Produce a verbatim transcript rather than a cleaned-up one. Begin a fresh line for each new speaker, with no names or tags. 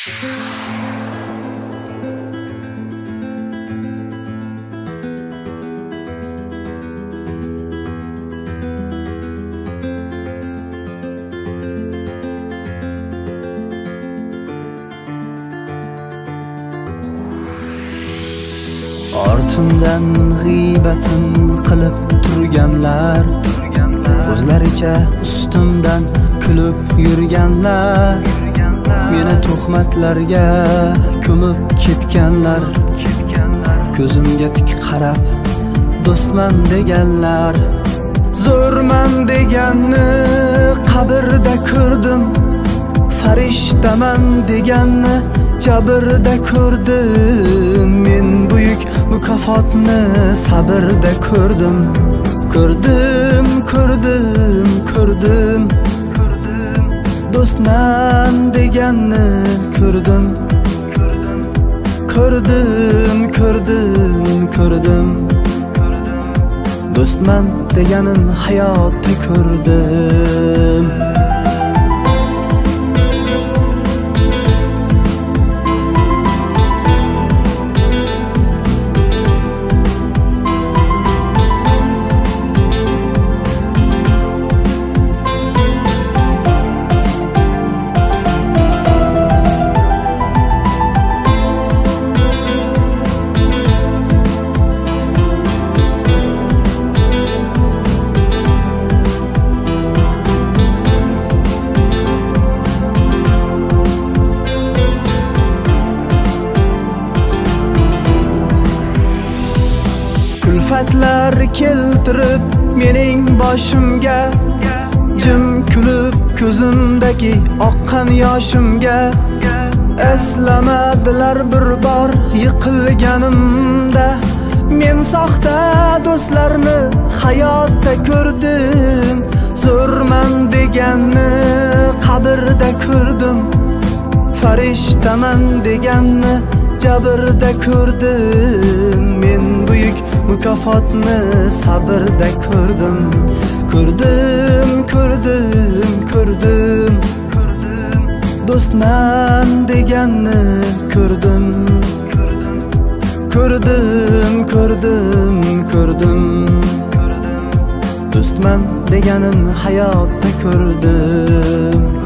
Ortimdan g'iybatin qilib turganlar, o'zlaricha ustimdan kulib yurganlar, meni tuhmatlarga ko'mib ketganlar, ko'zimga tik qarab do'stman deganlar. Zo'rman deganni qabrda ko'rdim, farishtaman deganni jabrda ko'rdim. Men buyuk mukofotni sabrda ko'rdim. Ko'rdim, ko'rdim, ko'rdim. Do'stman deganni ko'rdim. Ko'rdim, ko'rdim, ko'rdim. Do'stman deganin hayotda ko'rdim. Kulfatlar keltirib mening boshimga, jim kulib ko'zimdagi oqqan yoshimga. Eslamadilar bir bor yiqilganimda, men soxta do'stlarni hayotda ko'rdim. Zo'rman deganni qabrda ko'rdim, farishtaman deganni jabrda ko'rdim. Men buyuk mukofotni sabrda ko'rdim. Ko'rdim, ko'rdim, ko'rdim. Do'stman deganni ko'rdim. Ko'rdim, ko'rdim, ko'rdim. Do'stman deganin hayotda ko'rdim.